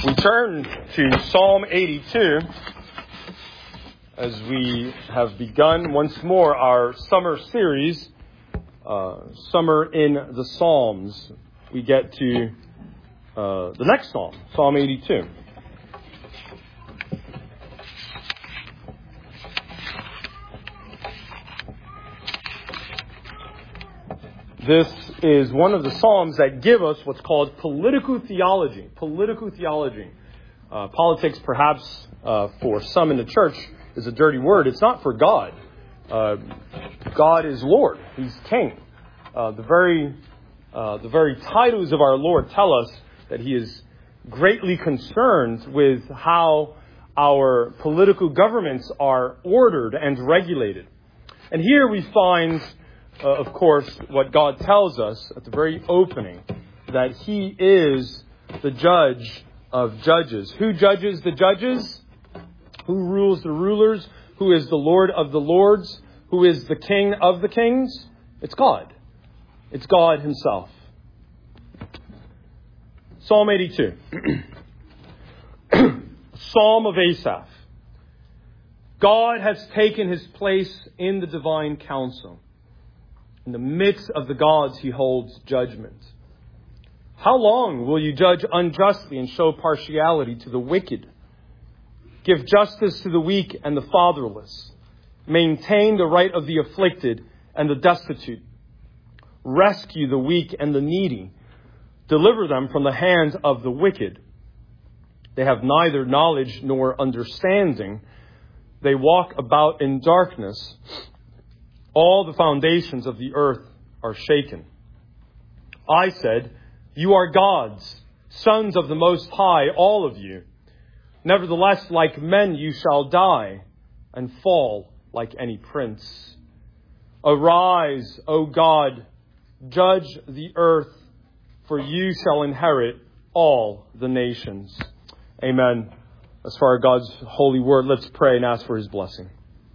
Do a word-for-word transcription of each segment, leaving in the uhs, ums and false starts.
We turn to Psalm eighty-two as we have begun once more our summer series, uh, Summer in the Psalms. We get to uh, the next psalm, Psalm eighty-two. This is one of the psalms that give us what's called political theology. Political theology. Uh, politics, perhaps, uh, for some in the church, is a dirty word. It's not for God. Uh, God is Lord. He's King. Uh, the very, uh, the very titles of our Lord tell us that He is greatly concerned with how our political governments are ordered and regulated. And here we find, Uh, of course, what God tells us at the very opening, that He is the judge of judges. Who judges the judges? Who rules the rulers? Who is the Lord of the lords? Who is the King of the kings? It's God. It's God Himself. Psalm eighty-two. Psalm of Asaph. God has taken His place in the divine council. In the midst of the gods, He holds judgment. How long will you judge unjustly and show partiality to the wicked? Give justice to the weak and the fatherless. Maintain the right of the afflicted and the destitute. Rescue the weak and the needy. Deliver them from the hands of the wicked. They have neither knowledge nor understanding. They walk about in darkness. All the foundations of the earth are shaken. I said, you are gods, sons of the Most High, all of you. Nevertheless, like men you shall die and fall like any prince. Arise, O God, judge the earth, for you shall inherit all the nations. Amen. As far as God's holy word, let's pray and ask for His blessing.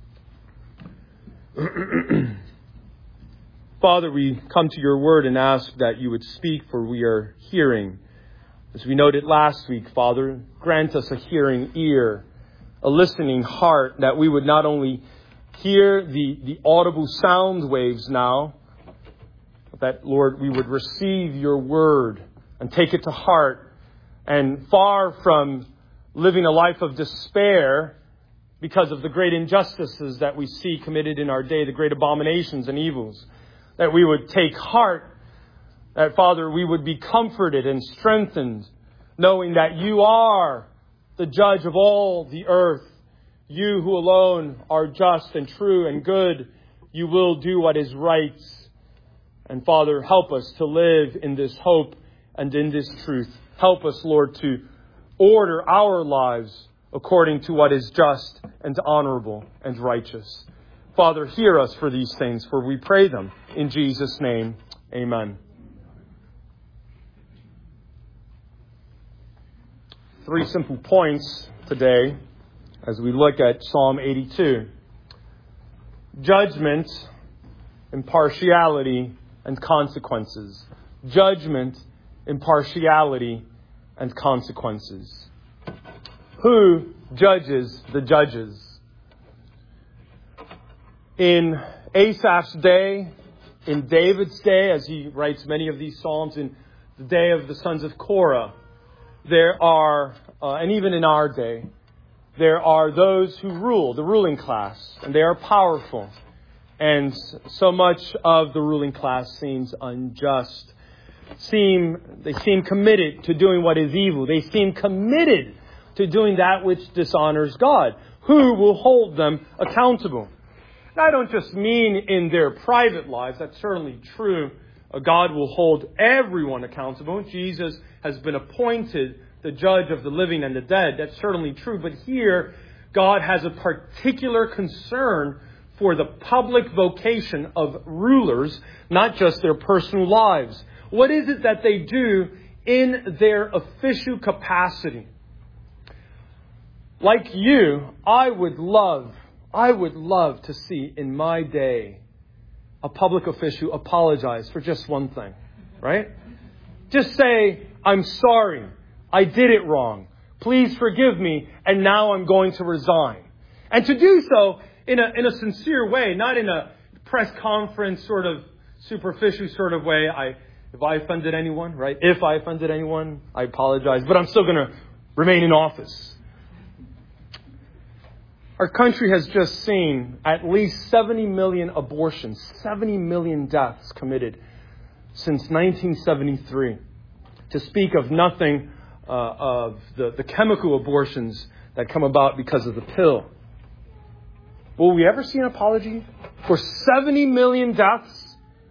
Father, we come to your word and ask that you would speak, for we are hearing. As we noted last week, Father, grant us a hearing ear, a listening heart, that we would not only hear the, the audible sound waves now, but that, Lord, we would receive your word and take it to heart. And far from living a life of despair, because of the great injustices that we see committed in our day, the great abominations and evils, that we would take heart, that, Father, we would be comforted and strengthened, knowing that you are the judge of all the earth. You who alone are just and true and good, you will do what is right. And, Father, help us to live in this hope and in this truth. Help us, Lord, to order our lives according to what is just and honorable and righteous. Father, hear us for these things, for we pray them in Jesus' name. Amen. Three simple points today as we look at Psalm eighty-two. Judgment, impartiality, and consequences. Judgment, impartiality, and consequences. Who judges the judges? In Asaph's day, in David's day, as he writes many of these psalms, in the day of the sons of Korah, there are, uh, and even in our day, there are those who rule, the ruling class, and they are powerful. And so much of the ruling class seems unjust. Seem, they seem committed to doing what is evil. They seem committed to doing that which dishonors God. Who will hold them accountable? And I don't just mean in their private lives. That's certainly true. God will hold everyone accountable. Jesus has been appointed the judge of the living and the dead. That's certainly true. But here, God has a particular concern for the public vocation of rulers, not just their personal lives. What is it that they do in their official capacity? Like you, I would love, I would love to see in my day a public official apologize for just one thing, right? Just say, I'm sorry, I did it wrong. Please forgive me, and now I'm going to resign. And to do so in a in a sincere way, not in a press conference sort of superficial sort of way. I if I offended anyone, right? If I offended anyone, I apologize, but I'm still going to remain in office. Our country has just seen at least seventy million abortions, seventy million deaths committed since nineteen seventy-three. To speak of nothing uh, of the, the chemical abortions that come about because of the pill. Will we ever see an apology for seventy million deaths?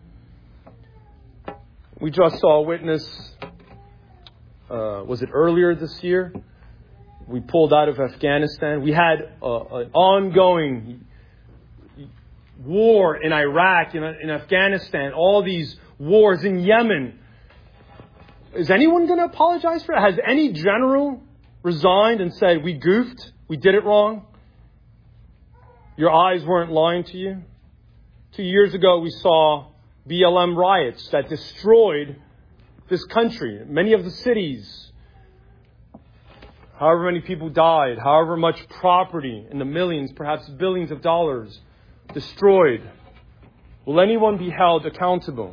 We just saw a witness, uh, was it earlier this year? We pulled out of Afghanistan. We had uh, an ongoing war in Iraq, in, in Afghanistan, all these wars in Yemen. Is anyone going to apologize for it? Has any general resigned and said, we goofed, we did it wrong? Your eyes weren't lying to you? Two years ago, we saw B L M riots that destroyed this country, many of the cities. However many people died, however much property in the millions, perhaps billions of dollars destroyed. Will anyone be held accountable?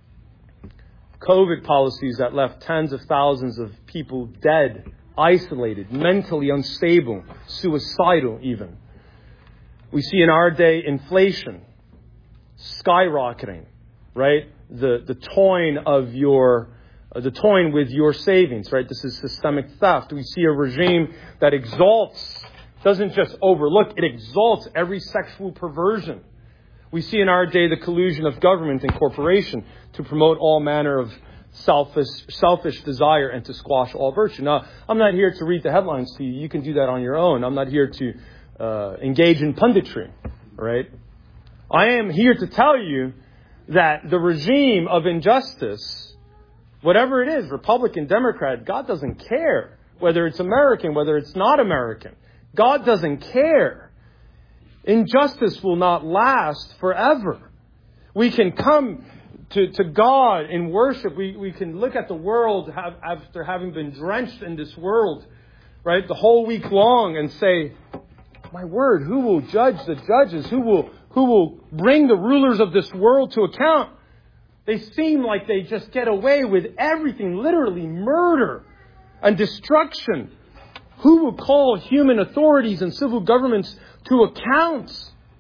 COVID policies that left tens of thousands of people dead, isolated, mentally unstable, suicidal even. We see in our day inflation skyrocketing, right? The the toying of your uh, the toying with your savings, right? This is systemic theft. We see a regime that exalts, doesn't just overlook, it exalts every sexual perversion. We see in our day the collusion of government and corporation to promote all manner of selfish selfish desire and to squash all virtue. Now, I'm not here to read the headlines to you. You can do that on your own. I'm not here to uh, engage in punditry, right? I am here to tell you that the regime of injustice, whatever it is, Republican, Democrat, God doesn't care whether it's American, whether it's not American. God doesn't care. Injustice will not last forever. We can come to, to God in worship. We, we can look at the world have, after having been drenched in this world, right, the whole week long and say, my word, who will judge the judges? Who will, who will bring the rulers of this world to account? They seem like they just get away with everything, literally murder and destruction. Who will call human authorities and civil governments to account?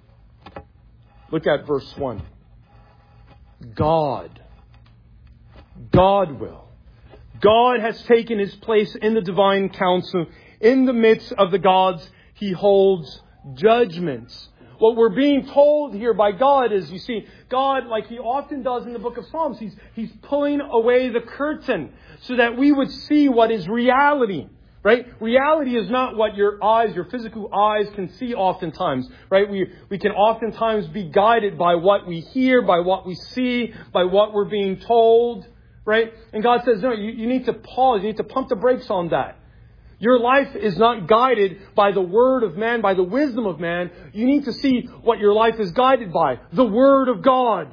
Look at verse one. God. God will. God has taken his place in the divine council. In the midst of the gods, he holds judgments. What we're being told here by God is, you see, God, like he often does in the book of Psalms, he's, he's pulling away the curtain so that we would see what is reality. Right? Reality is not what your eyes, your physical eyes can see oftentimes. Right? We, we can oftentimes be guided by what we hear, by what we see, by what we're being told. Right? And God says, no, you, you need to pause. You need to pump the brakes on that. Your life is not guided by the word of man, by the wisdom of man. You need to see what your life is guided by. The word of God.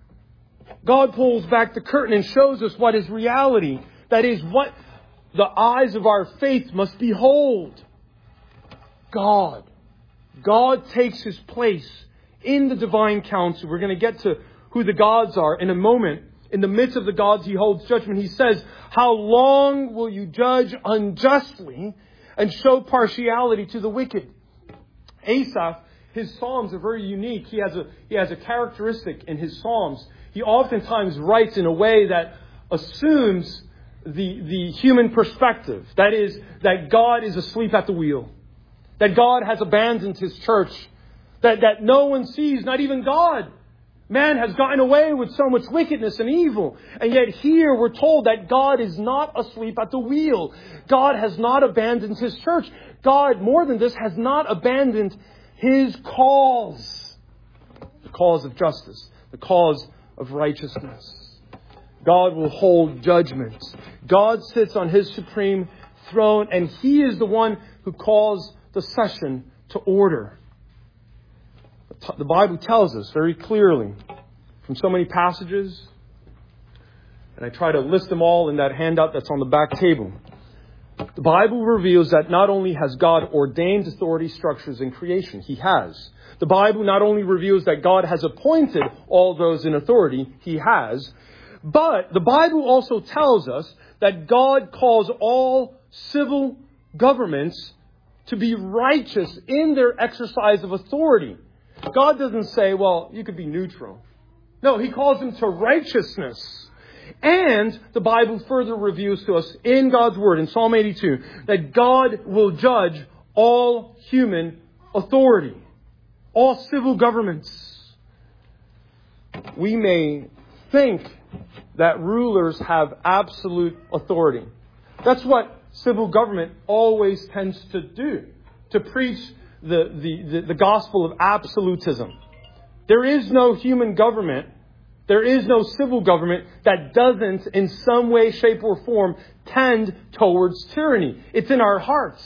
God pulls back the curtain and shows us what is reality. That is what the eyes of our faith must behold. God. God takes his place in the divine council. We're going to get to who the gods are in a moment. In the midst of the gods, he holds judgment. He says, how long will you judge unjustly and show partiality to the wicked? Asaph, his psalms are very unique. He has a, he has a characteristic in his psalms. He oftentimes writes in a way that assumes the, the human perspective. That is, that God is asleep at the wheel. That God has abandoned his church. That, that no one sees, not even God. Man has gotten away with so much wickedness and evil. And yet here we're told that God is not asleep at the wheel. God has not abandoned his church. God, more than this, has not abandoned his cause. The cause of justice. The cause of righteousness. God will hold judgment. God sits on his supreme throne, and he is the one who calls the session to order. The Bible tells us very clearly from so many passages, and I try to list them all in that handout that's on the back table. The Bible reveals that not only has God ordained authority structures in creation, He has. The Bible not only reveals that God has appointed all those in authority, He has. But the Bible also tells us that God calls all civil governments to be righteous in their exercise of authority. God doesn't say, well, you could be neutral. No, He calls them to righteousness. And the Bible further reveals to us in God's Word, in Psalm eighty-two, that God will judge all human authority, all civil governments. We may think that rulers have absolute authority. That's what civil government always tends to do, to preach the, the, the, the gospel of absolutism. There is no human government, there is no civil government that doesn't in some way, shape, or form tend towards tyranny. It's in our hearts.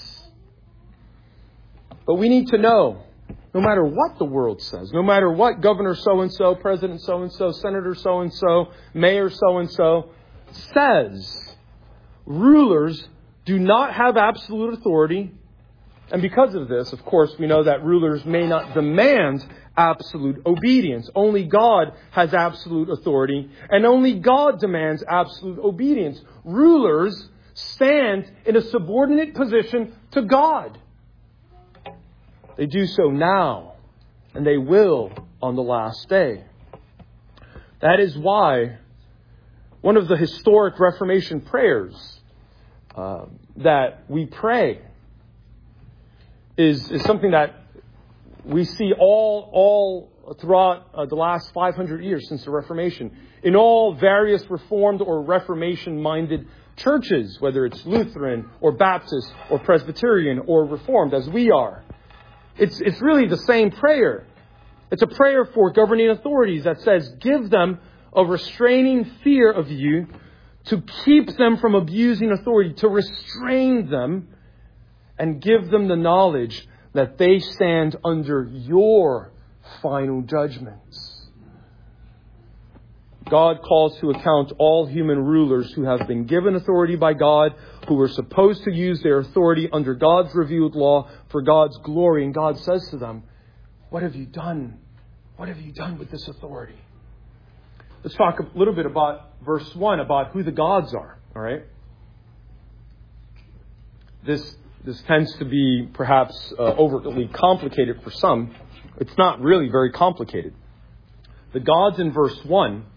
But we need to know, no matter what the world says, no matter what Governor so-and-so, President so-and-so, Senator so-and-so, Mayor so-and-so says, rulers do not have absolute authority. And because of this, of course, we know that rulers may not demand absolute obedience. Only God has absolute authority, and only God demands absolute obedience. Rulers stand in a subordinate position to God. They do so now, and they will on the last day. That is why one of the historic Reformation prayers uh, that we pray is, is something that we see all, all throughout uh, the last five hundred years since the Reformation. In all various Reformed or Reformation-minded churches, whether it's Lutheran or Baptist or Presbyterian or Reformed, as we are. It's, it's really the same prayer. It's a prayer for governing authorities that says, give them a restraining fear of you, to keep them from abusing authority, to restrain them, and give them the knowledge that they stand under your final judgments. God calls to account all human rulers who have been given authority by God, who are supposed to use their authority under God's revealed law for God's glory. And God says to them, what have you done? What have you done with this authority? Let's talk a little bit about verse one, about who the gods are. All right. This This tends to be perhaps uh, overly complicated for some. It's not really very complicated. The gods in verse one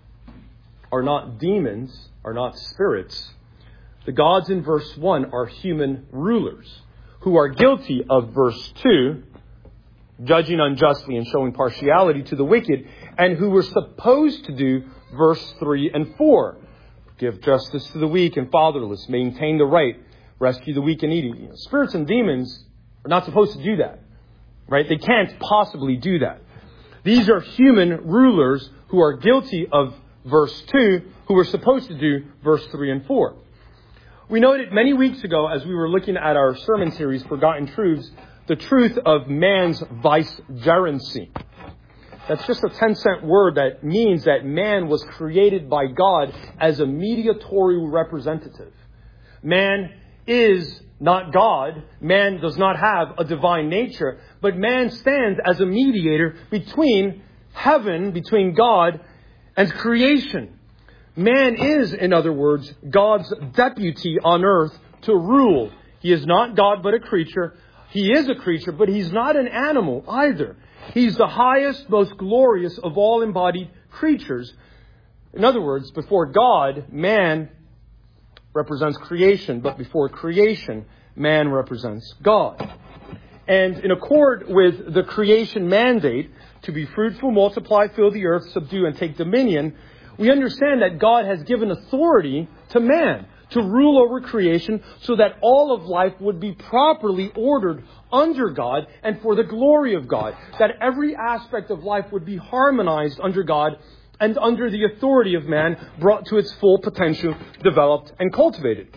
are not demons, are not spirits. The gods in verse one are human rulers who are guilty of verse two, judging unjustly and showing partiality to the wicked, and who were supposed to do verse three and four. Give justice to the weak and fatherless, maintain the right, rescue the weak and needy. You know, spirits and demons are not supposed to do that. Right? They can't possibly do that. These are human rulers who are guilty of verse two, who were supposed to do verse three and four. We noted many weeks ago, as we were looking at our sermon series, Forgotten Truths, the truth of man's vicegerency. That's just a ten-cent word that means that man was created by God as a mediatorial representative. Man is not God. Man does not have a divine nature, but man stands as a mediator between heaven, between God and creation. Man is, in other words, God's deputy on earth to rule. He is not God, but a creature. He is a creature, but he's not an animal either. He's the highest, most glorious of all embodied creatures. In other words, before God, man represents creation, but before creation, man represents God. And in accord with the creation mandate to be fruitful, multiply, fill the earth, subdue, and take dominion, we understand that God has given authority to man to rule over creation so that all of life would be properly ordered under God and for the glory of God. That every aspect of life would be harmonized under God and under the authority of man, brought to its full potential, developed and cultivated.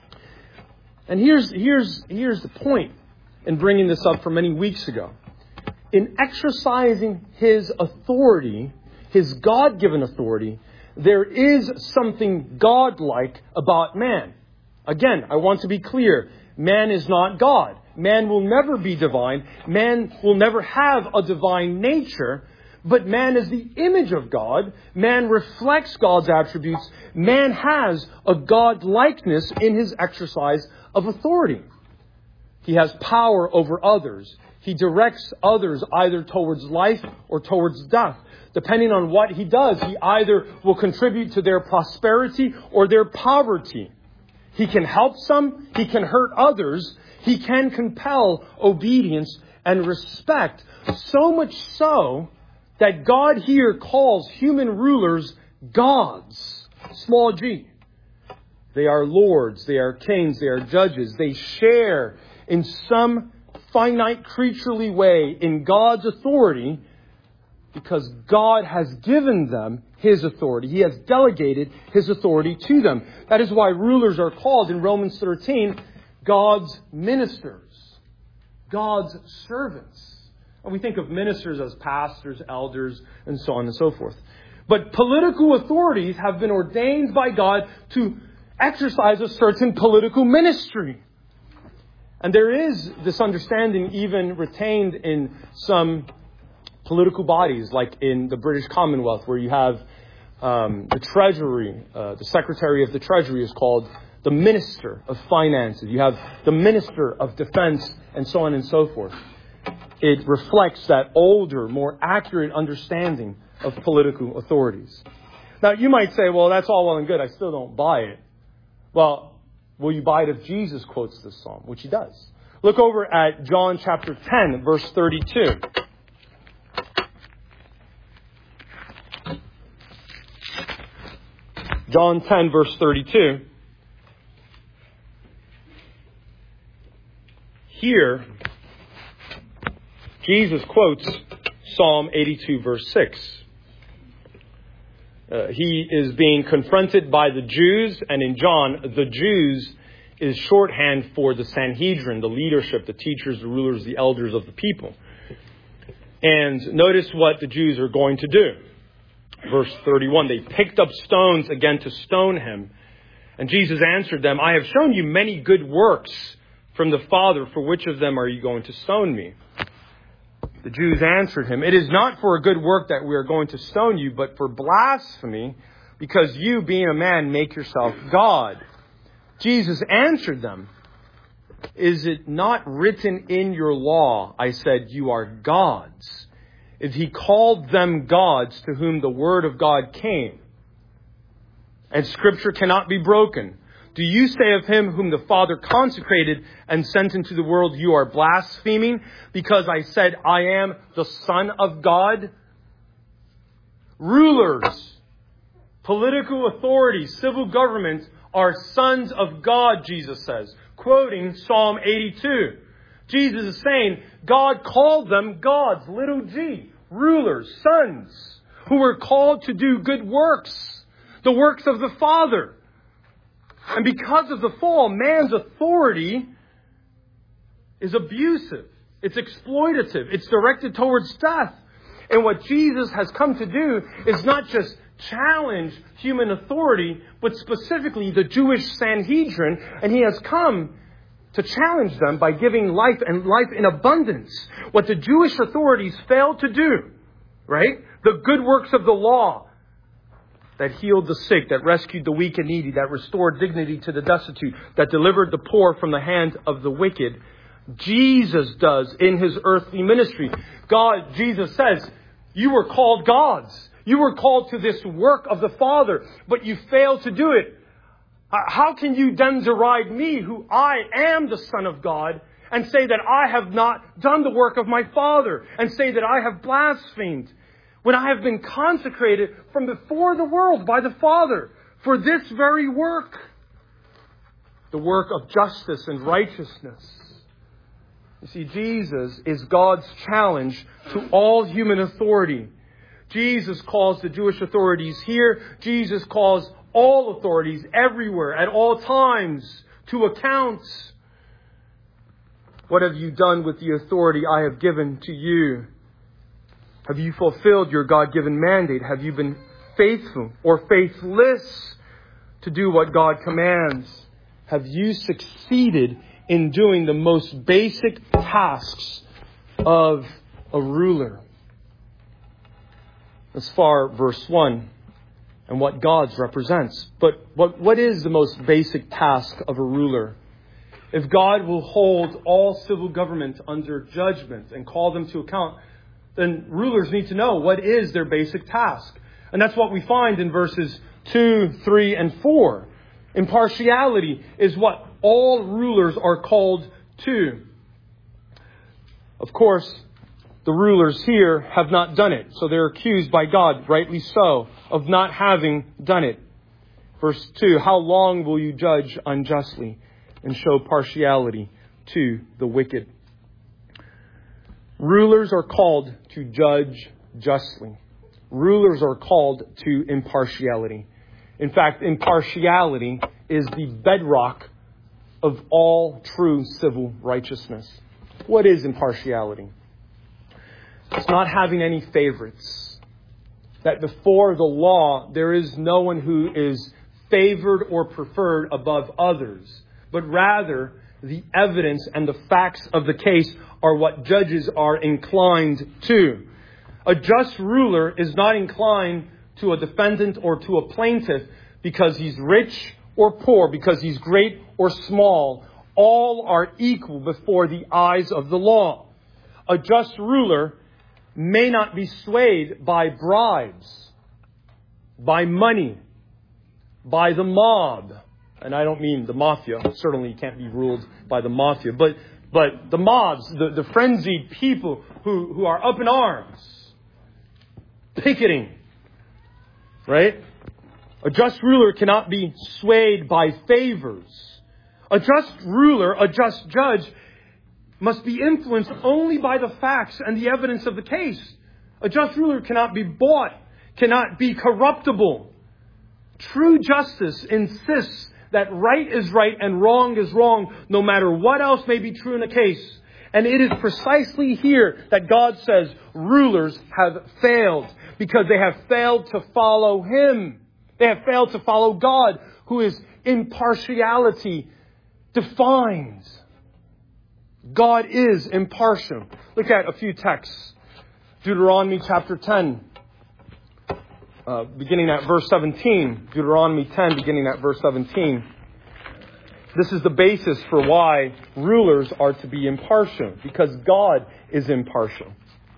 And here's, here's, here's the point in bringing this up from many weeks ago. In exercising his authority, his God-given authority, there is something godlike about man. Again, I want to be clear. Man is not God. Man will never be divine. Man will never have a divine nature. But man is the image of God. Man reflects God's attributes. Man has a God-likeness in his exercise of authority. He has power over others. He directs others either towards life or towards death. Depending on what he does, he either will contribute to their prosperity or their poverty. He can help some. He can hurt others. He can compel obedience and respect. So much so that God here calls human rulers gods. Small g. They are lords. They are kings. They are judges. They share in some finite creaturely way in God's authority because God has given them His authority. He has delegated His authority to them. That is why rulers are called in Romans thirteen God's ministers, God's servants. And we think of ministers as pastors, elders, and so on and so forth. But political authorities have been ordained by God to exercise a certain political ministry. And there is this understanding even retained in some political bodies, like in the British Commonwealth, where you have um, the Treasury, uh, the Secretary of the Treasury is called the Minister of Finances. You have the Minister of Defense, and so on and so forth. It reflects that older, more accurate understanding of political authorities. Now, you might say, well, that's all well and good. I still don't buy it. Well, will you buy it if Jesus quotes this psalm? Which he does. Look over at John chapter ten, verse thirty-two. John ten, verse thirty-two. Here, Jesus quotes Psalm eighty-two, verse six. Uh, he is being confronted by the Jews, and in John, the Jews is shorthand for the Sanhedrin, the leadership, the teachers, the rulers, the elders of the people. And notice what the Jews are going to do. Verse thirty-one, they picked up stones again to stone him. And Jesus answered them, I have shown you many good works from the Father. For which of them are you going to stone me? The Jews answered him, it is not for a good work that we are going to stone you, but for blasphemy, because you, being a man, make yourself God. Jesus answered them, is it not written in your law, I said, you are gods? If he called them gods to whom the word of God came, and Scripture cannot be broken, do you say of him whom the Father consecrated and sent into the world, you are blaspheming because I said, I am the Son of God? Rulers, political authorities, civil government are sons of God, Jesus says, quoting Psalm eighty-two. Jesus is saying, God called them gods, little g, rulers, sons, who were called to do good works, the works of the Father. And because of the fall, man's authority is abusive. It's exploitative. It's directed towards death. And what Jesus has come to do is not just challenge human authority, but specifically the Jewish Sanhedrin. And he has come to challenge them by giving life and life in abundance. What the Jewish authorities failed to do, right? The good works of the law that healed the sick, that rescued the weak and needy, that restored dignity to the destitute, that delivered the poor from the hand of the wicked. Jesus does in his earthly ministry. God, Jesus says, you were called gods. You were called to this work of the Father, but you failed to do it. How can you then deride me, who I am the Son of God, and say that I have not done the work of my Father, and say that I have blasphemed, when I have been consecrated from before the world by the Father for this very work, the work of justice and righteousness? You see, Jesus is God's challenge to all human authority. Jesus calls the Jewish authorities here. Jesus calls all authorities everywhere, at all times, to account. What have you done with the authority I have given to you? Have you fulfilled your God-given mandate? Have you been faithful or faithless to do what God commands? have you succeeded in doing the most basic tasks of a ruler? As far verse one and what God's represents. But what, what is the most basic task of a ruler? If God will hold all civil government under judgment and call them to account, then rulers need to know what is their basic task. And that's what we find in verses two, three, and four. Impartiality is what all rulers are called to. Of course, the rulers here have not done it. So they're accused by God, rightly so, of not having done it. Verse two, how long will you judge unjustly and show partiality to the wicked? Rulers are called to judge justly. Rulers are called to impartiality. In fact, impartiality is the bedrock of all true civil righteousness. What is impartiality? It's not having any favorites. That before the law, there is no one who is favored or preferred above others, but rather the evidence and the facts of the case are what judges are inclined to. A just ruler is not inclined to a defendant or to a plaintiff because he's rich or poor, because he's great or small. All are equal before the eyes of the law. A just ruler may not be swayed by bribes, by money, by the mob. And I don't mean the mafia. Certainly you can't be ruled by the mafia. But but the mobs, the, the frenzied people who, who are up in arms, picketing. Right? A just ruler cannot be swayed by favors. A just ruler, a just judge, must be influenced only by the facts and the evidence of the case. A just ruler cannot be bought, cannot be corruptible. True justice insists that right is right and wrong is wrong, no matter what else may be true in a case. And it is precisely here that God says rulers have failed, because they have failed to follow Him. They have failed to follow God, who is impartiality defined. God is impartial. Look at a few texts. Deuteronomy chapter ten, uh, beginning at verse seventeen. Deuteronomy ten, beginning at verse seventeen. This is the basis for why rulers are to be impartial, because God is impartial.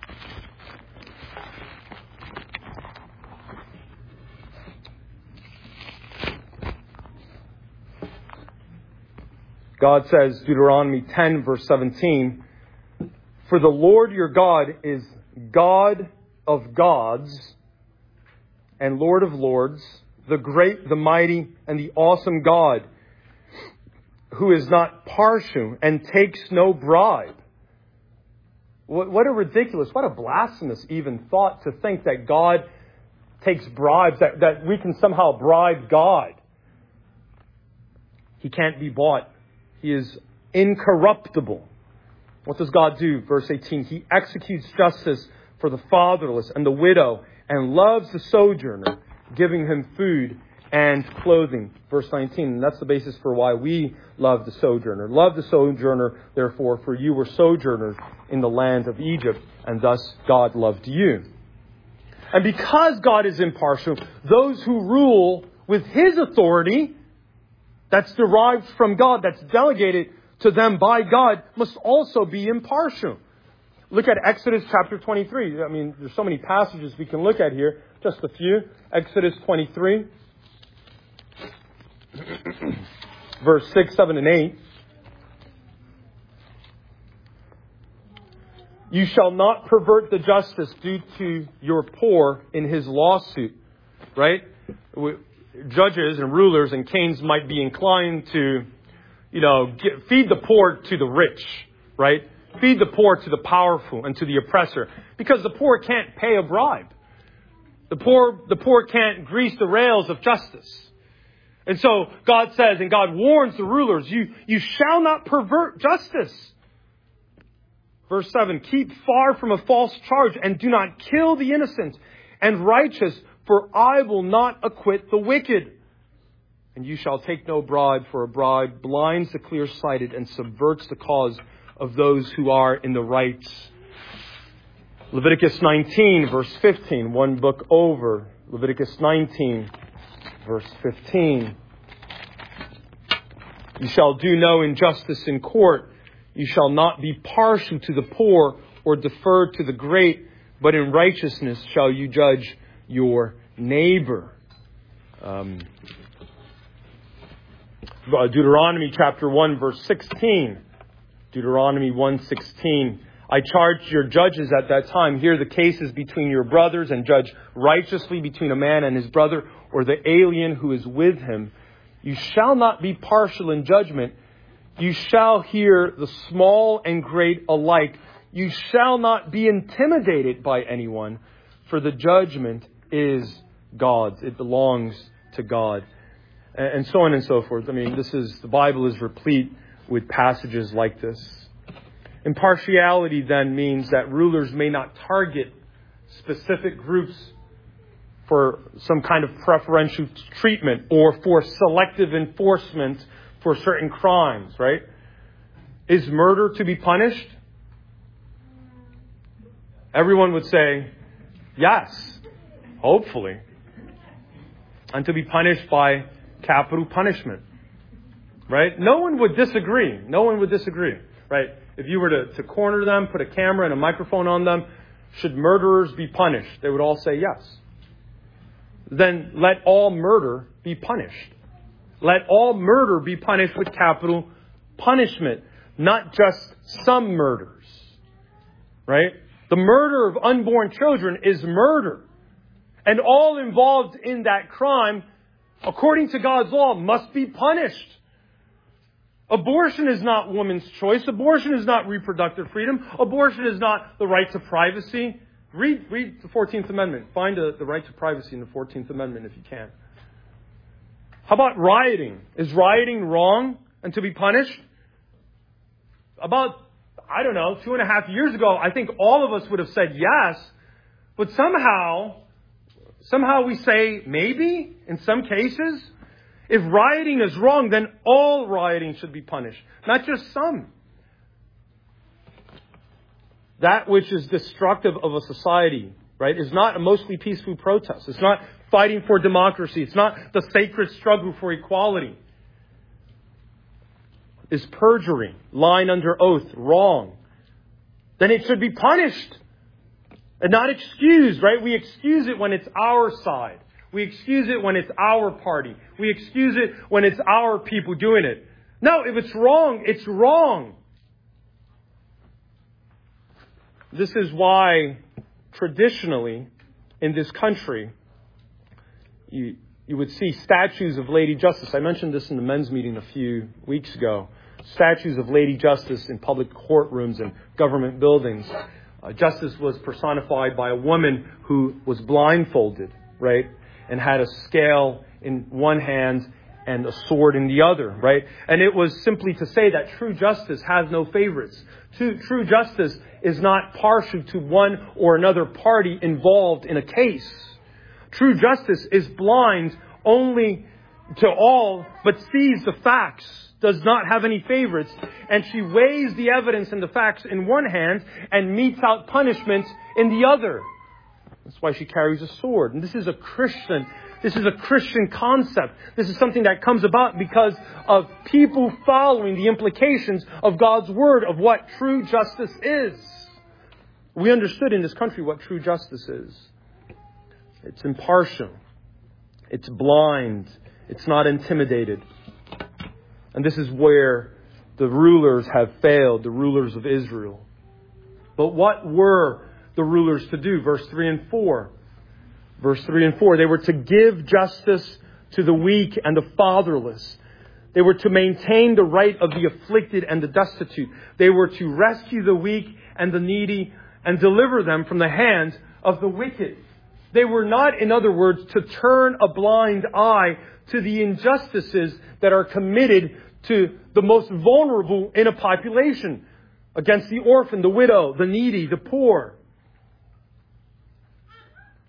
God says, Deuteronomy ten, verse seventeen, for the Lord your God is God of gods and Lord of lords, the great, the mighty, and the awesome God, who is not partial and takes no bribe. What, what a ridiculous, what a blasphemous even thought to think that God takes bribes, that, that we can somehow bribe God. He can't be bought. He is incorruptible. What does God do? Verse eighteen, He executes justice for the fatherless and the widow and loves the sojourner, giving him food and clothing. Verse nineteen, and that's the basis for why we love the sojourner. Love the sojourner, therefore, for you were sojourners in the land of Egypt, and thus God loved you. And because God is impartial, those who rule with His authority, that's derived from God, that's delegated to them by God, must also be impartial. Look at Exodus chapter twenty-three. I mean, there's so many passages we can look at here. Just a few. Exodus twenty-three. Verse six, seven, and eight. You shall not pervert the justice due to your poor in his lawsuit. Right? Judges and rulers and kings might be inclined to, you know, get, feed the poor to the rich, right? Feed the poor to the powerful and to the oppressor, because the poor can't pay a bribe. The poor, the poor can't grease the rails of justice. And so God says, and God warns the rulers, you, you shall not pervert justice. Verse seven, keep far from a false charge and do not kill the innocent and righteous, for I will not acquit the wicked. And you shall take no bribe, for a bribe blinds the clear-sighted and subverts the cause of those who are in the right. Leviticus nineteen, verse fifteen, one book over. Leviticus nineteen, verse fifteen. You shall do no injustice in court. You shall not be partial to the poor or defer to the great, but in righteousness shall you judge your neighbor. Um, Deuteronomy chapter one, verse sixteen. Deuteronomy one sixteen. I charged your judges at that time, hear the cases between your brothers and judge righteously between a man and his brother or the alien who is with him. You shall not be partial in judgment. You shall hear the small and great alike. You shall not be intimidated by anyone, for the judgment is God's. It belongs to God. And so on and so forth. I mean, this is, the Bible is replete with passages like this. Impartiality then means that rulers may not target specific groups for some kind of preferential treatment or for selective enforcement for certain crimes, right? Is murder to be punished? Everyone would say, yes, hopefully. And to be punished by capital punishment, right? No one would disagree. No one would disagree, right? If you were to, to corner them, put a camera and a microphone on them, should murderers be punished? They would all say yes. Then let all murder be punished. Let all murder be punished with capital punishment, not just some murders, right? The murder of unborn children is murder. And all involved in that crime, according to God's law, must be punished. Abortion is not woman's choice. Abortion is not reproductive freedom. Abortion is not the right to privacy. Read, read the fourteenth Amendment. Find a, the right to privacy in the fourteenth Amendment if you can. How about rioting? Is rioting wrong and to be punished? About, I don't know, two and a half years ago, I think all of us would have said yes. But somehow, somehow we say maybe in some cases. If rioting is wrong, then all rioting should be punished, not just some. That which is destructive of a society, right, is not a mostly peaceful protest. It's not fighting for democracy. It's not the sacred struggle for equality. Is perjury, lying under oath, wrong? Then it should be punished and not excused, right? We excuse it when it's our side. We excuse it when it's our party. We excuse it when it's our people doing it. No, if it's wrong, it's wrong. This is why traditionally in this country, you, you would see statues of Lady Justice. I mentioned this in the men's meeting a few weeks ago. Statues of Lady Justice in public courtrooms and government buildings. Uh, justice was personified by a woman who was blindfolded, right? And had a scale in one hand and a sword in the other, right? And it was simply to say that true justice has no favorites. True, true justice is not partial to one or another party involved in a case. True justice is blind only to all, but sees the facts, does not have any favorites, and she weighs the evidence and the facts in one hand and metes out punishment in the other. That's why she carries a sword. And this is a Christian, this is a Christian concept. This is something that comes about because of people following the implications of God's word of what true justice is. We understood in this country what true justice is. It's impartial. It's blind. It's not intimidated. And this is where the rulers have failed, the rulers of Israel. But what were the rulers to do? Verse three and four. Verse three and four. They were to give justice to the weak and the fatherless. They were to maintain the right of the afflicted and the destitute. They were to rescue the weak and the needy and deliver them from the hands of the wicked. They were not, in other words, to turn a blind eye to the injustices that are committed to the most vulnerable in a population, against the orphan, the widow, the needy, the poor.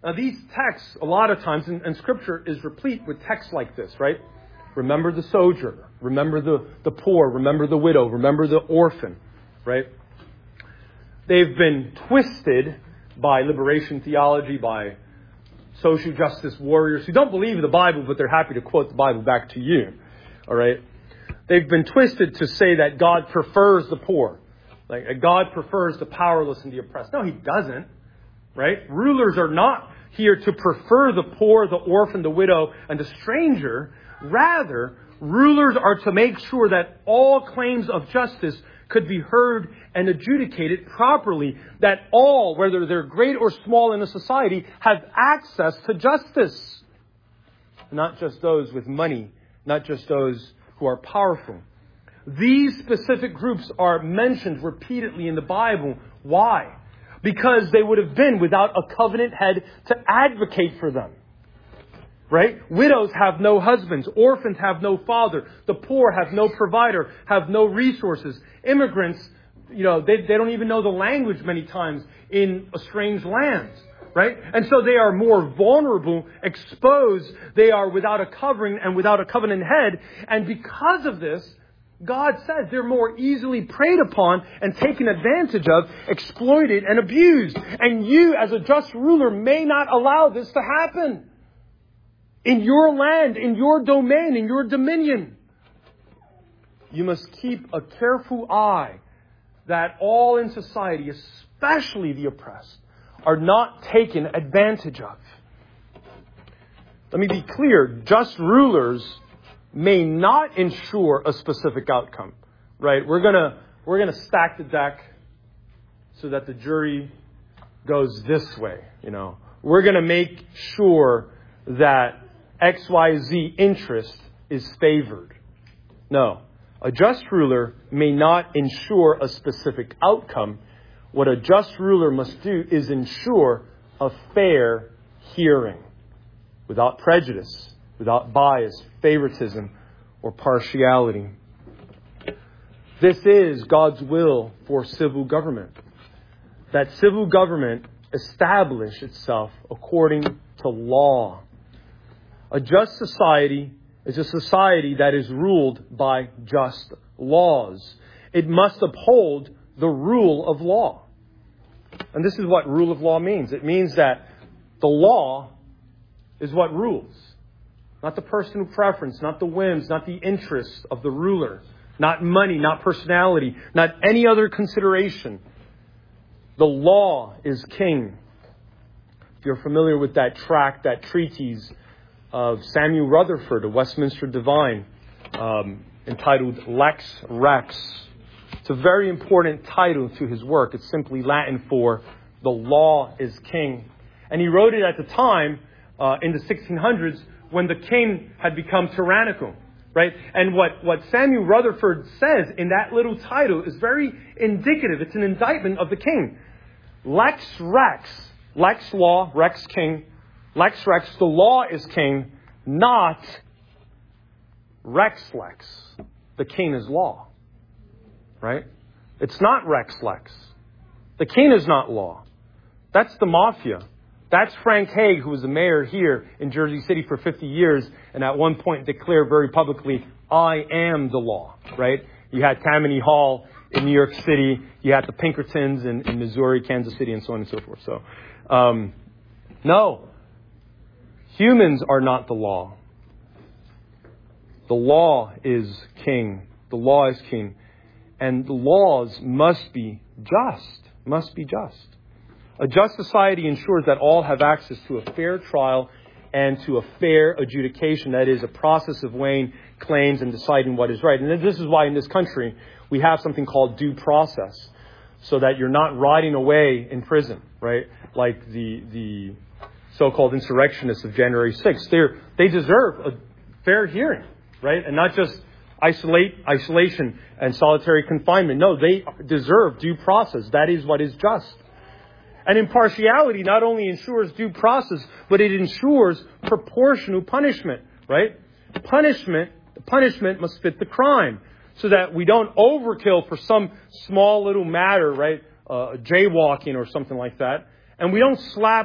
Now these texts, a lot of times, and, and Scripture is replete with texts like this, right? Remember the sojourner. Remember the, the poor. Remember the widow. Remember the orphan, right? They've been twisted by liberation theology, by social justice warriors who don't believe the Bible, but they're happy to quote the Bible back to you. All right? They've been twisted to say that God prefers the poor. Like God prefers the powerless and the oppressed. No, He doesn't. Right? Rulers are not here to prefer the poor, the orphan, the widow, and the stranger. Rather, rulers are to make sure that all claims of justice could be heard and adjudicated properly, that all, whether they're great or small in a society, have access to justice. Not just those with money, not just those who are powerful. These specific groups are mentioned repeatedly in the Bible. Why? Because they would have been without a covenant head to advocate for them. Right? Widows have no husbands. Orphans have no father. The poor have no provider, have no resources. Immigrants, you know, they, they don't even know the language many times in strange lands. Right? And so they are more vulnerable, exposed. They are without a covering and without a covenant head. And because of this, God says they're more easily preyed upon and taken advantage of, exploited and abused. And you, as a just ruler, may not allow this to happen. In your land, in your domain, in your dominion. You must keep a careful eye that all in society, especially the oppressed, are not taken advantage of. Let me be clear. Just rulers may not ensure a specific outcome. Right? We're gonna we're gonna stack the deck so that the jury goes this way. You know, we're gonna make sure that X Y Z interest is favored. No. A just ruler may not ensure a specific outcome. What a just ruler must do is ensure a fair hearing, without prejudice, without bias, favoritism, or partiality. This is God's will for civil government. That civil government establish itself according to law. A just society is a society that is ruled by just laws. It must uphold the rule of law. And this is what rule of law means. It means that the law is what rules. Not the personal preference, not the whims, not the interests of the ruler. Not money, not personality, not any other consideration. The law is king. If you're familiar with that tract, that treatise of Samuel Rutherford, a Westminster divine, um, entitled Lex Rex. It's a very important title to his work. It's simply Latin for the law is king. And he wrote it at the time, uh, in the sixteen hundreds, when the king had become tyrannical. Right? And what, what Samuel Rutherford says in that little title is very indicative. It's an indictment of the king. Lex Rex. Lex law, Rex king. Lex Rex, the law is king, not Rex Lex. The king is law. Right? It's not Rex Lex. The king is not law. That's the mafia. That's Frank Hague, who was the mayor here in Jersey City for fifty years, and at one point declared very publicly, I am the law. Right? You had Tammany Hall in New York City. You had the Pinkertons in, in Missouri, Kansas City, and so on and so forth. So, um, no. Humans are not the law. The law is king. The law is king. And the laws must be just. Must be just. A just society ensures that all have access to a fair trial and to a fair adjudication. That is, a process of weighing claims and deciding what is right. And this is why in this country we have something called due process. So that you're not rotting away in prison, right? Like the the so-called insurrectionists of January sixth. They're, they deserve a fair hearing, right? And not just isolate, isolation and solitary confinement. No, they deserve due process. That is what is just. And impartiality not only ensures due process, but it ensures proportional punishment, right? Punishment, punishment must fit the crime so that we don't overkill for some small little matter, right? Uh, jaywalking or something like that. And we don't slap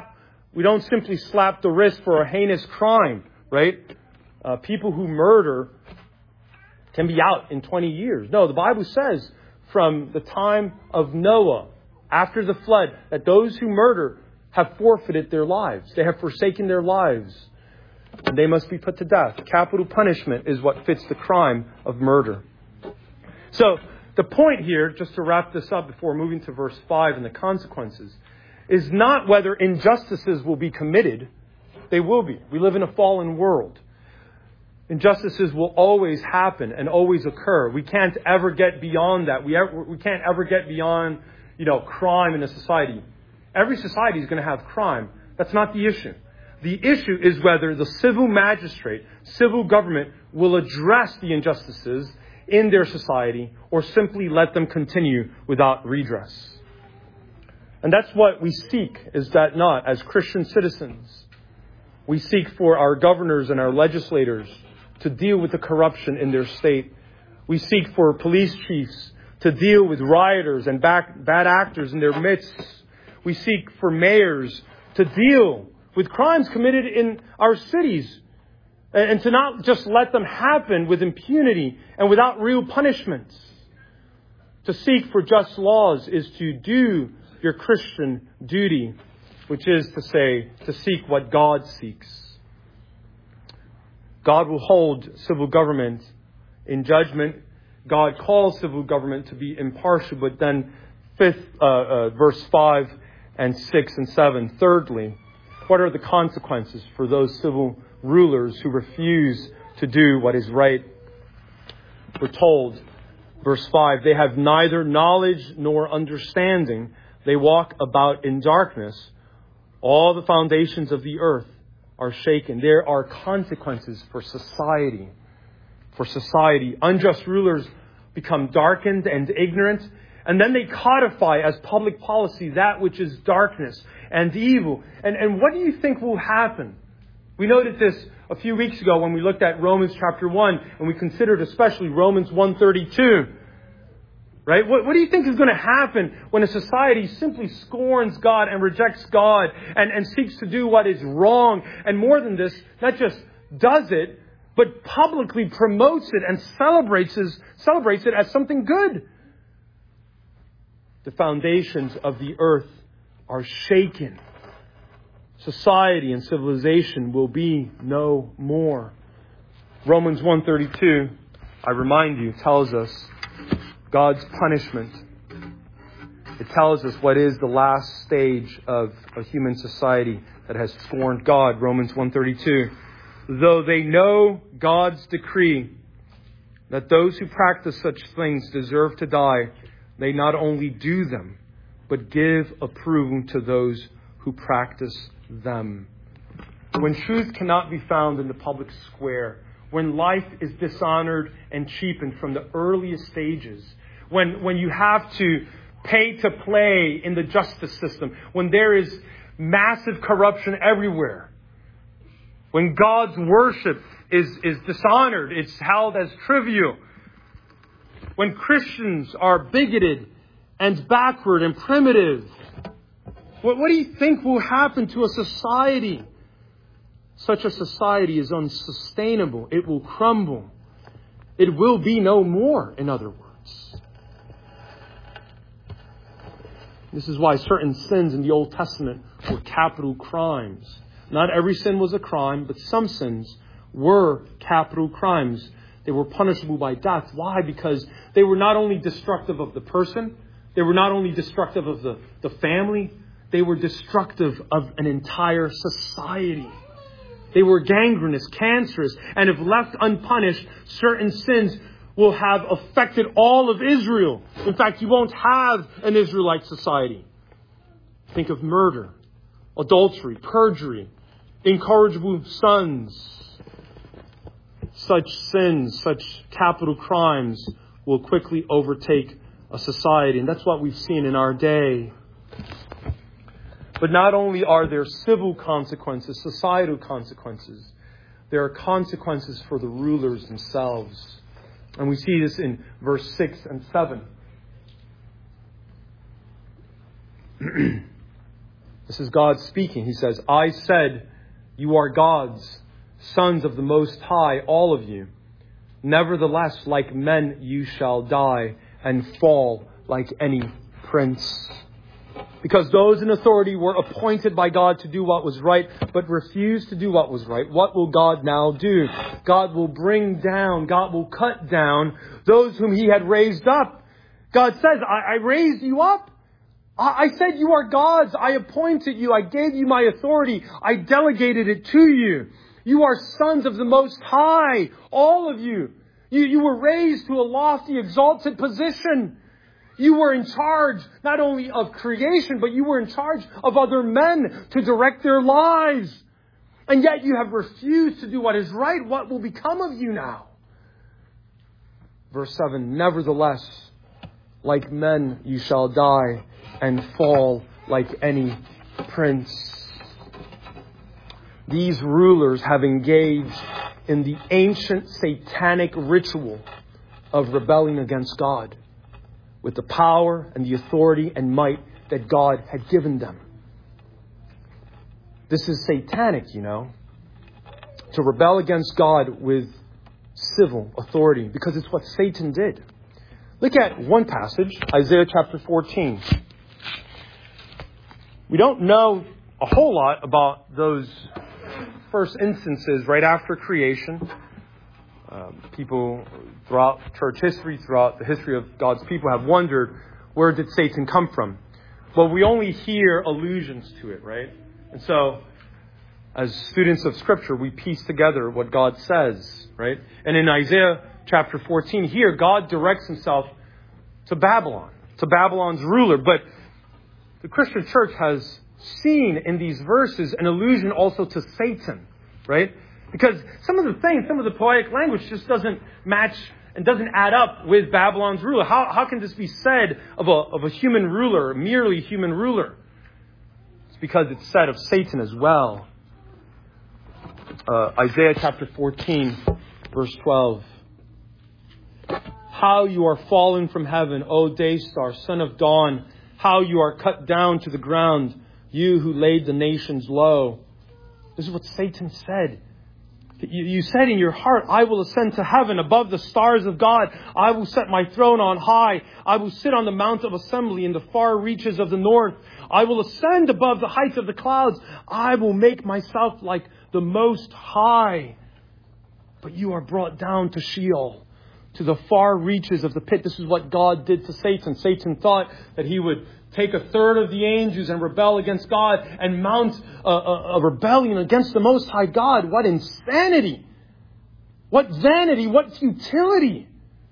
We don't simply slap the wrist for a heinous crime, right? Uh, people who murder can be out in twenty years. No, the Bible says from the time of Noah, after the flood, that those who murder have forfeited their lives. They have forsaken their lives. And they must be put to death. Capital punishment is what fits the crime of murder. So, the point here, just to wrap this up before moving to verse five and the consequences, is not whether injustices will be committed. They will be. We live in a fallen world. Injustices will always happen and always occur. We can't ever get beyond that. We ever, we can't ever get beyond, you know, crime in a society. Every society is going to have crime. That's not the issue. The issue is whether the civil magistrate, civil government, will address the injustices in their society or simply let them continue without redress. And that's what we seek, is that not, as Christian citizens? We seek for our governors and our legislators to deal with the corruption in their state. We seek for police chiefs to deal with rioters and bad actors in their midst. We seek for mayors to deal with crimes committed in our cities and to not just let them happen with impunity and without real punishments. To seek for just laws is to do your Christian duty, which is to say, to seek what God seeks. God will hold civil government in judgment. God calls civil government to be impartial. But then, fifth, uh, uh, verse five and six and seven. Thirdly, what are the consequences for those civil rulers who refuse to do what is right? We're told, verse five, they have neither knowledge nor understanding. They walk about in darkness. All the foundations of the earth are shaken. There are consequences for society. For society. Unjust rulers become darkened and ignorant. And then they codify as public policy that which is darkness and evil. And, and what do you think will happen? We noted this a few weeks ago when we looked at Romans chapter one. And we considered especially Romans one thirty-two. Right? What, what do you think is going to happen when a society simply scorns God and rejects God and, and seeks to do what is wrong? And more than this, not just does it, but publicly promotes it and celebrates it, celebrates it as something good. The foundations of the earth are shaken. Society and civilization will be no more. Romans one thirty-two, I remind you, tells us God's punishment. It tells us what is the last stage of a human society that has scorned God. Romans one thirty-two. Though they know God's decree that those who practice such things deserve to die, they not only do them, but give approval to those who practice them. When truth cannot be found in the public square, when life is dishonored and cheapened from the earliest stages, when, when you have to pay to play in the justice system, when there is massive corruption everywhere, when God's worship is, is dishonored, it's held as trivial, when Christians are bigoted and backward and primitive, what, what do you think will happen to a society? Such a society is unsustainable. It will crumble. It will be no more, in other words. This is why certain sins in the Old Testament were capital crimes. Not every sin was a crime, but some sins were capital crimes. They were punishable by death. Why? Because they were not only destructive of the person, they were not only destructive of the, the family, they were destructive of an entire society. They were gangrenous, cancerous, and if left unpunished, certain sins will have affected all of Israel. In fact, you won't have an Israelite society. Think of murder, adultery, perjury, incorrigible sons. Such sins, such capital crimes will quickly overtake a society. And that's what we've seen in our day. But not only are there civil consequences, societal consequences, there are consequences for the rulers themselves. And we see this in verse six and seven. The This is God speaking. He says, I said, you are gods, sons of the Most High, all of you. Nevertheless, like men you shall die and fall like any prince. Because those in authority were appointed by God to do what was right, but refused to do what was right. What will God now do? God will bring down, God will cut down those whom He had raised up. God says, I, I raised you up. I, I said you are gods. I appointed you. I gave you my authority. I delegated it to you. You are sons of the Most High, all of you. You, you were raised to a lofty, exalted position. You were in charge not only of creation, but you were in charge of other men to direct their lives. And yet you have refused to do what is right. What will become of you now? Verse seven, nevertheless, like men you shall die and fall like any prince. These rulers have engaged in the ancient satanic ritual of rebelling against God with the power and the authority and might that God had given them. This is satanic, you know, to rebel against God with civil authority, because it's what Satan did. Look at one passage, Isaiah chapter fourteen. We don't know a whole lot about those first instances right after creation. Um, people throughout church history, throughout the history of God's people, have wondered, where did Satan come from? Well, we only hear allusions to it, right? And so, as students of Scripture, we piece together what God says, right? And in Isaiah chapter fourteen, here, God directs Himself to Babylon, to Babylon's ruler. But the Christian church has seen in these verses an allusion also to Satan, right? Because some of the things, some of the poetic language just doesn't match and doesn't add up with Babylon's ruler. How, how can this be said of a, of a human ruler, a merely human ruler? It's because it's said of Satan as well. Uh, Isaiah chapter fourteen, verse twelve. How you are fallen from heaven, O day star, son of dawn. How you are cut down to the ground, you who laid the nations low. This is what Satan said. You said in your heart, I will ascend to heaven above the stars of God. I will set my throne on high. I will sit on the mount of assembly in the far reaches of the north. I will ascend above the heights of the clouds. I will make myself like the Most High. But you are brought down to Sheol, to the far reaches of the pit. This is what God did to Satan. Satan thought that he would take a third of the angels and rebel against God and mount a, a, a rebellion against the Most High God. What insanity! What vanity! What futility!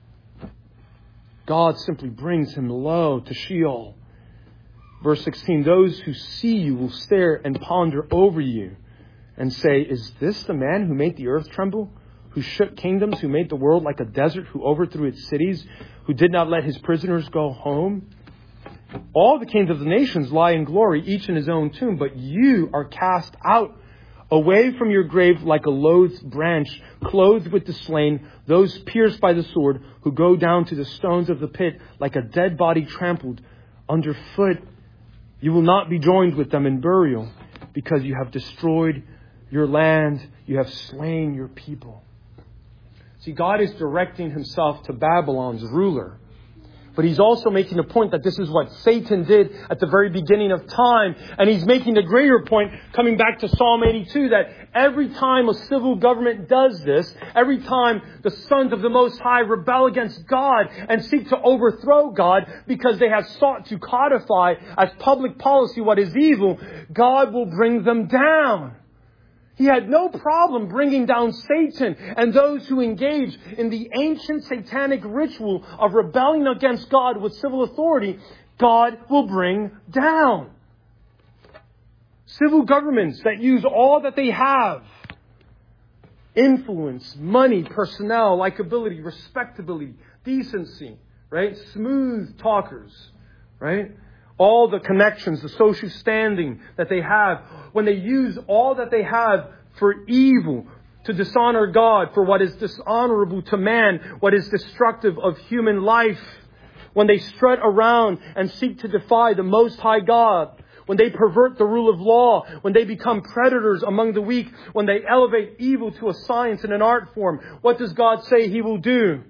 God simply brings him low to Sheol. Verse sixteen, those who see you will stare and ponder over you and say, is this the man who made the earth tremble? Who shook kingdoms, who made the world like a desert, who overthrew its cities, who did not let His prisoners go home? All the kings of the nations lie in glory, each in his own tomb, but you are cast out away from your grave like a loathed branch, clothed with the slain, those pierced by the sword, who go down to the stones of the pit like a dead body trampled underfoot. You will not be joined with them in burial, because you have destroyed your land, you have slain your people. See, God is directing Himself to Babylon's ruler. But He's also making a point that this is what Satan did at the very beginning of time. And He's making a greater point, coming back to Psalm eighty-two, that every time a civil government does this, every time the sons of the Most High rebel against God and seek to overthrow God because they have sought to codify as public policy what is evil, God will bring them down. He had no problem bringing down Satan and those who engage in the ancient satanic ritual of rebelling against God with civil authority. God will bring down civil governments that use all that they have. Influence, money, personnel, likability, respectability, decency, right? Smooth talkers, right? All the connections, the social standing that they have, when they use all that they have for evil, to dishonor God, for what is dishonorable to man, what is destructive of human life, when they strut around and seek to defy the Most High God, when they pervert the rule of law, when they become predators among the weak, when they elevate evil to a science and an art form, what does God say He will do?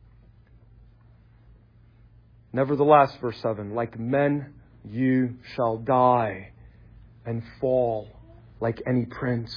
Nevertheless, verse seven, like men you shall die and fall like any prince.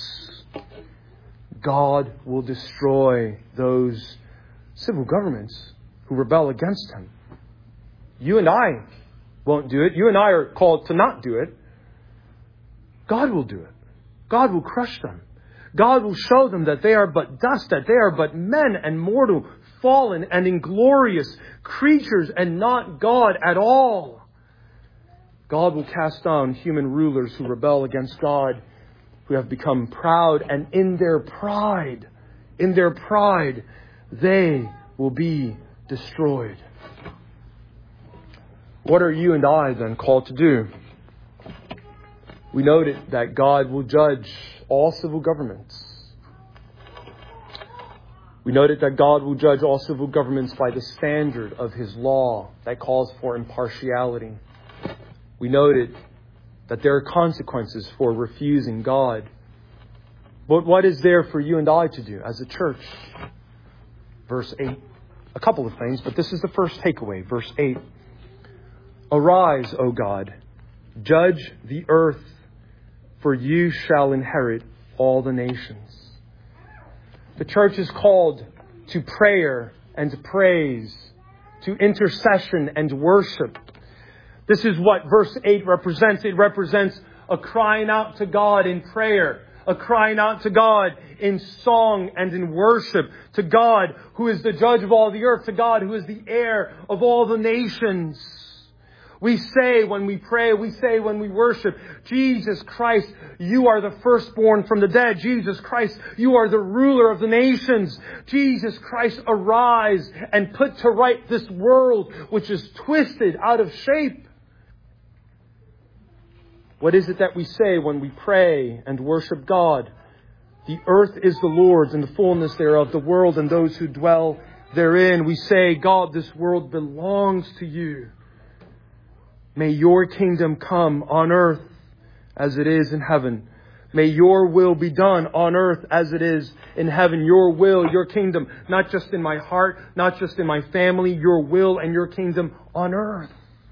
God will destroy those civil governments who rebel against Him. You and I won't do it. You and I are called to not do it. God will do it. God will crush them. God will show them that they are but dust, that they are but men and mortal, fallen and inglorious creatures and not God at all. God will cast down human rulers who rebel against God, who have become proud, and in their pride, in their pride, they will be destroyed. What are you and I then called to do? We noted that God will judge all civil governments. We noted that God will judge all civil governments by the standard of His law that calls for impartiality. We noted that there are consequences for refusing God. But what is there for you and I to do as a church? Verse eight. A couple of things, but this is the first takeaway. Verse eight. Arise, O God, judge the earth, for you shall inherit all the nations. The church is called to prayer and praise, to intercession and worship. This is what verse eight represents. It represents a crying out to God in prayer, a crying out to God in song and in worship, to God who is the judge of all the earth, to God who is the heir of all the nations. We say when we pray, we say when we worship, Jesus Christ, you are the firstborn from the dead. Jesus Christ, you are the ruler of the nations. Jesus Christ, arise and put to right this world which is twisted out of shape. What is it that we say when we pray and worship God? The earth is the Lord's and the fullness thereof, the world and those who dwell therein. We say, God, this world belongs to you. May your kingdom come on earth as it is in heaven. May your will be done on earth as it is in heaven. Your will, your kingdom, not just in my heart, not just in my family, your will and your kingdom on earth.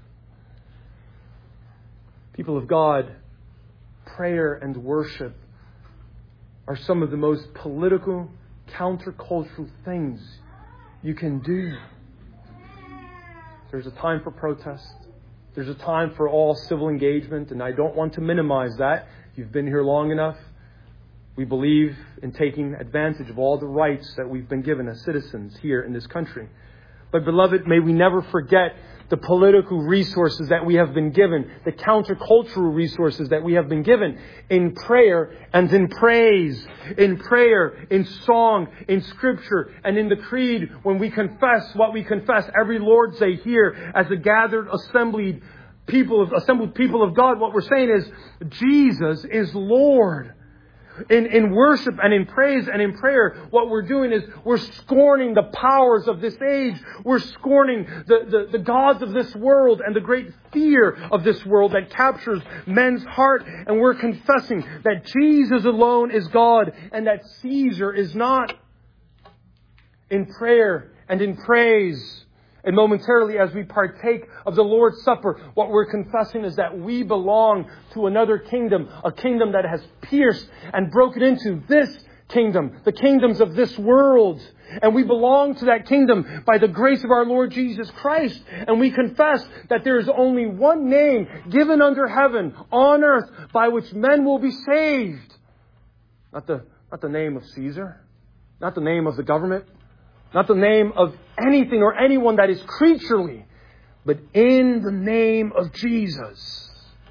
People of God, prayer and worship are some of the most political, countercultural things you can do. There's a time for protest. There's a time for all civil engagement, and I don't want to minimize that. You've been here long enough. We believe in taking advantage of all the rights that we've been given as citizens here in this country. But beloved, may we never forget the political resources that we have been given, the countercultural resources that we have been given in prayer and in praise, in prayer, in song, in scripture, and in the creed when we confess what we confess every Lord's Day here as a gathered, assembled people of, assembled people of God. What we're saying is Jesus is Lord. In, in worship and in praise and in prayer, what we're doing is we're scorning the powers of this age. We're scorning the, the, the gods of this world and the great fear of this world that captures men's heart. And we're confessing that Jesus alone is God and that Caesar is not. In prayer and in praise, and momentarily as we partake of the Lord's Supper, what we're confessing is that we belong to another kingdom, a kingdom that has pierced and broken into this kingdom, the kingdoms of this world. And we belong to that kingdom by the grace of our Lord Jesus Christ. And we confess that there is only one name given under heaven, on earth, by which men will be saved. Not the, not the name of Caesar, not the name of the government, not the name of anything or anyone that is creaturely, but in the name of Jesus.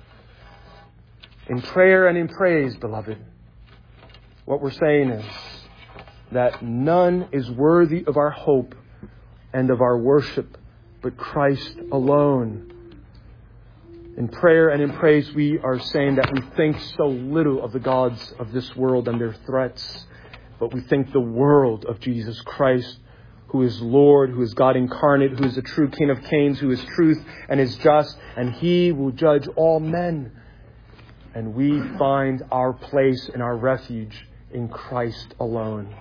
In prayer and in praise, beloved, what we're saying is that none is worthy of our hope and of our worship but Christ alone. In prayer and in praise, we are saying that we think so little of the gods of this world and their threats, but we think the world of Jesus Christ, who is Lord, who is God incarnate, who is the true King of Kings, who is truth and is just, and He will judge all men. And we find our place and our refuge in Christ alone.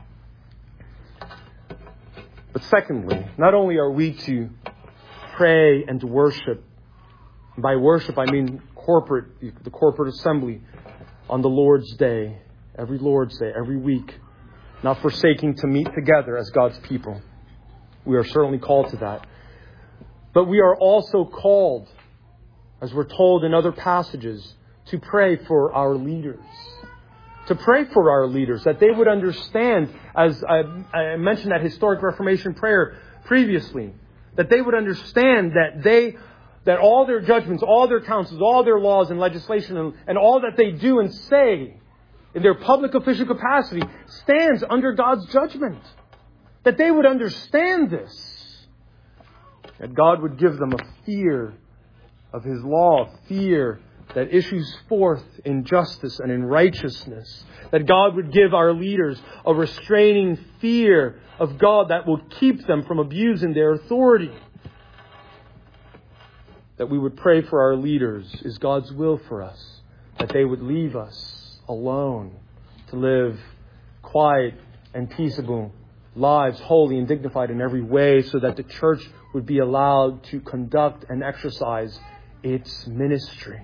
But secondly, not only are we to pray and to worship, by worship I mean corporate, the corporate assembly on the Lord's Day, every Lord's Day, every week, not forsaking to meet together as God's people. We are certainly called to that. But we are also called, as we're told in other passages, to pray for our leaders. To pray for our leaders, that they would understand, as I, I mentioned that historic Reformation prayer previously, that they would understand that they, that all their judgments, all their counsels, all their laws and legislation, and, and all that they do and say in their public official capacity stands under God's judgment. That they would understand this. That God would give them a fear of His law, fear that issues forth in justice and in righteousness. That God would give our leaders a restraining fear of God that will keep them from abusing their authority. That we would pray for our leaders is God's will for us. That they would leave us alone to live quiet and peaceable lives, holy and dignified in every way, so that the church would be allowed to conduct and exercise its ministry.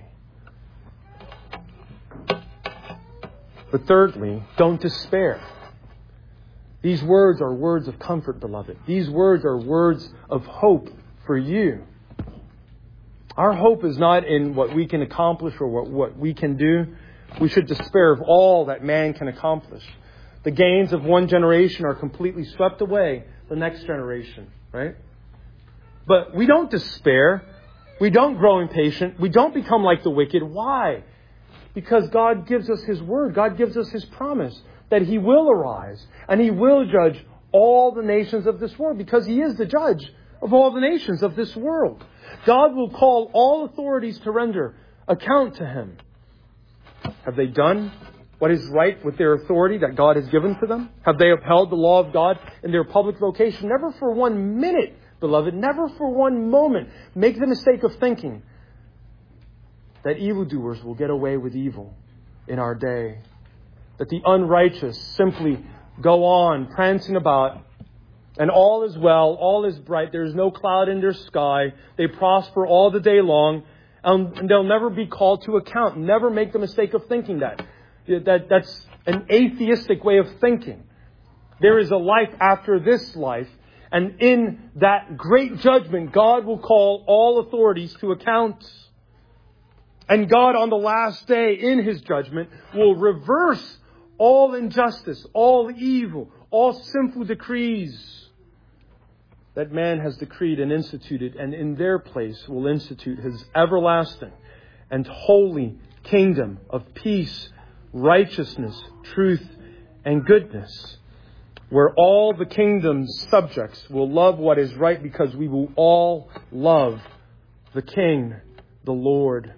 But thirdly, don't despair. These words are words of comfort, beloved. These words are words of hope for you. Our hope is not in what we can accomplish or what, what we can do. We should despair of all that man can accomplish. The gains of one generation are completely swept away the next generation, right? But we don't despair. We don't grow impatient. We don't become like the wicked. Why? Because God gives us His word. God gives us His promise that He will arise and He will judge all the nations of this world, because He is the judge of all the nations of this world. God will call all authorities to render account to Him. Have they done what is right with their authority that God has given to them? Have they upheld the law of God in their public vocation? Never for one minute, beloved, never for one moment make the mistake of thinking that evildoers will get away with evil in our day. That the unrighteous simply go on prancing about and all is well, all is bright. There is no cloud in their sky. They prosper all the day long, and they'll never be called to account. Never make the mistake of thinking that. that that's an atheistic way of thinking. There is a life after this life, and in that great judgment, God will call all authorities to account. And God on the last day in His judgment will reverse all injustice, all evil, all sinful decrees that man has decreed and instituted, and in their place will institute His everlasting and holy kingdom of peace, righteousness, truth, and goodness, where all the kingdom's subjects will love what is right, because we will all love the King, the Lord.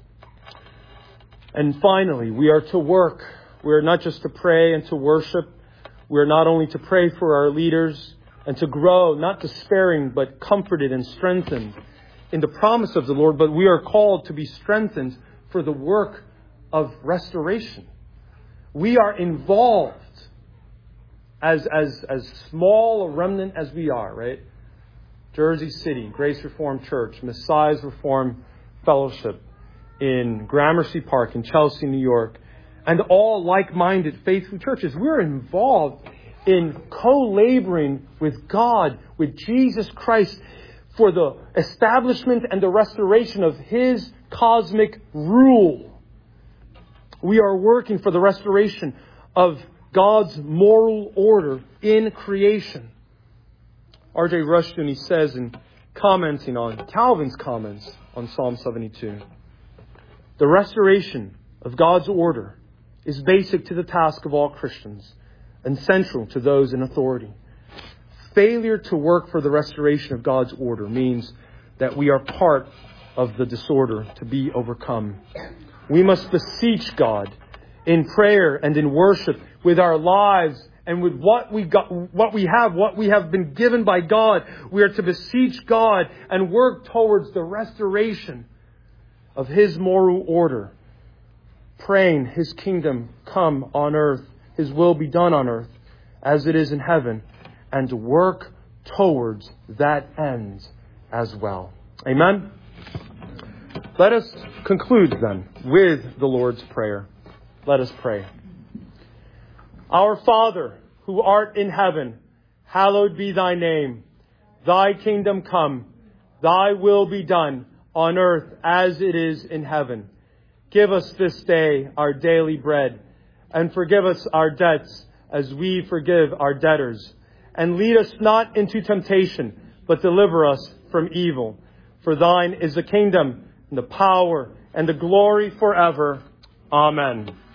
And finally, we are to work. We are not just to pray and to worship. We are not only to pray for our leaders and to grow, not despairing, but comforted and strengthened in the promise of the Lord, but we are called to be strengthened for the work of restoration. We are involved, as, as, as small a remnant as we are, right? Jersey City, Grace Reformed Church, Messiah's Reformed Fellowship in Gramercy Park in Chelsea, New York, and all like-minded faithful churches. We're involved in co-laboring with God, with Jesus Christ, for the establishment and the restoration of His cosmic rule. We are working for the restoration of God's moral order in creation. R J Rushdoony says, in commenting on Calvin's comments on Psalm seventy-two, the restoration of God's order is basic to the task of all Christians and central to those in authority. Failure to work for the restoration of God's order means that we are part of the disorder to be overcome. We must beseech God in prayer and in worship with our lives and with what we got, what we have, what we have been given by God. We are to beseech God and work towards the restoration of His moral order praying His kingdom come on earth, His will be done on earth as it is in heaven, and to work towards that end as well. Amen? Let us conclude then with the Lord's Prayer. Let us pray. Our Father, who art in heaven, hallowed be thy name. Thy kingdom come, thy will be done on earth as it is in heaven. Give us this day our daily bread, and forgive us our debts as we forgive our debtors. And lead us not into temptation, but deliver us from evil. For thine is the kingdom, and the power, and the glory forever. Amen.